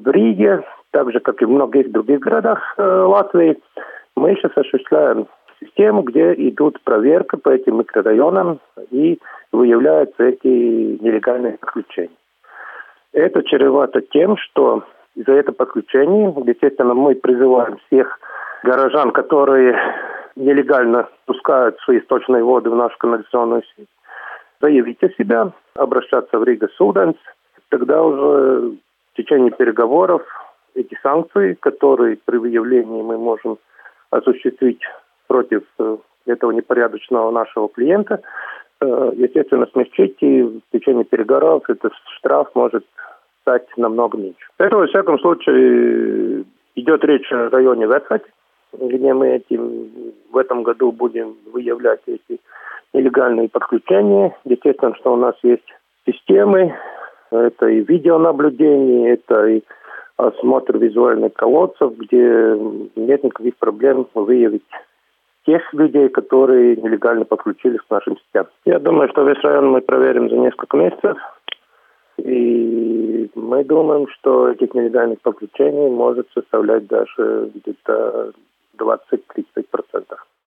В Риге, так же, как и в многих других городах Латвии, мы сейчас осуществляем систему, где идут проверки по этим микрорайонам и выявляются эти нелегальные подключения. Это чревато тем, что из-за этого подключения, естественно, мы призываем всех горожан, которые нелегально пускают свои сточные воды в нашу канализационную сеть, заявить о себя, обращаться в Рига Суденс. Тогда уже в течение переговоров эти санкции, которые при выявлении мы можем осуществить против этого непорядочного нашего клиента, естественно, смягчить, и в течение переговоров этот штраф может стать намного меньше. Это, во всяком случае, идет речь о районе Ветхать, где мы в этом году будем выявлять эти нелегальные подключения. Естественно, что у нас есть системы, это и видеонаблюдение, это и осмотр визуальных колодцев, где нет никаких проблем выявить тех людей, которые нелегально подключились к нашим сетям. Я думаю, что весь район мы проверим за несколько месяцев. И мы думаем, что этих нелегальных подключений может составлять даже где-то 20-30%.